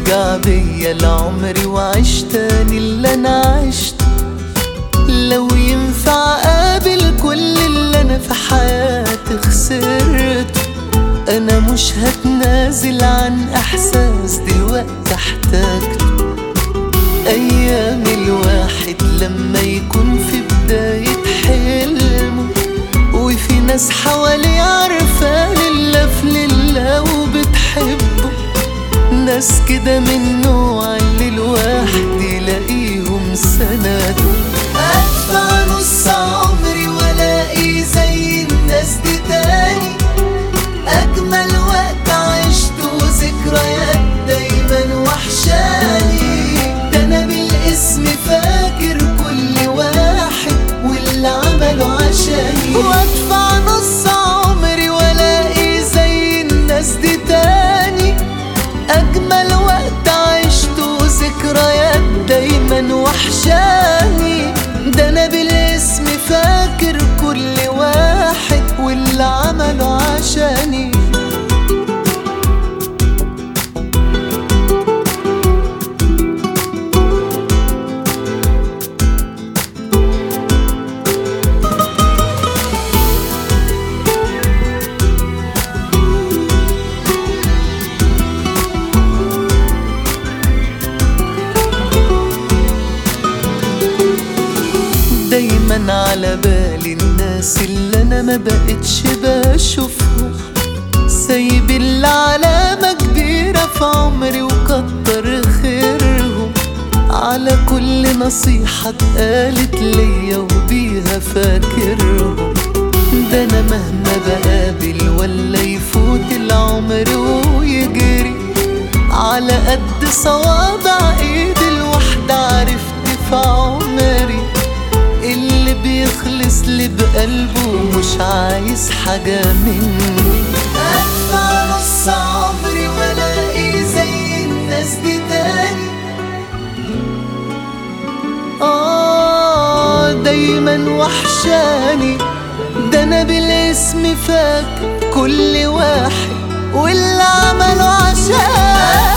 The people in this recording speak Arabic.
ارجع بيا لعمري وعيش تاني اللي انا عشته. لو ينفع اقابل كل اللي انا في حياتي خسرته، انا مش هتنازل عن احساس دلوقتي احتاجته. ايام الواحد لما يكون في بداية حلمه، وفي ناس حواليه عارفة لله في لله وبتحبه، ناس كده من نوع اللي الواحد يلاقيهم سنده. ادفع نص عمري والاقي زي الناس دي تاني، اجمل وقت عشته وذكريات دايما وحشاني. ده انا بالاسم فاكر كل واحد واللي عمله عشاني. وادفع نص عمري والاقي زي الناس دي تاني، اجمل وقت عشته وذكريات دايما وحشاني. ده انا بالاسم فاكر كل واحد واللي عمله عشاني. دايما على بالي الناس اللي انا ما بقتش بشوفهم، سايب اللي علامة كبيرة في عمري وكتر خيرهم. على كل نصيحة اتقالت ليا وبيها فاكرهم. ده انا مهما بقابل ولا يفوت العمر ويجري، على قد صوابع ايد الواحدة عرفت في عمري اللي بيخلص لي بقلبه مش عايز حاجة مني. أدفع نص عمري والاقي زي الناس دي تاني، دايما وحشاني. ده انا بالاسم فاكر كل واحد واللي عمله عشاني.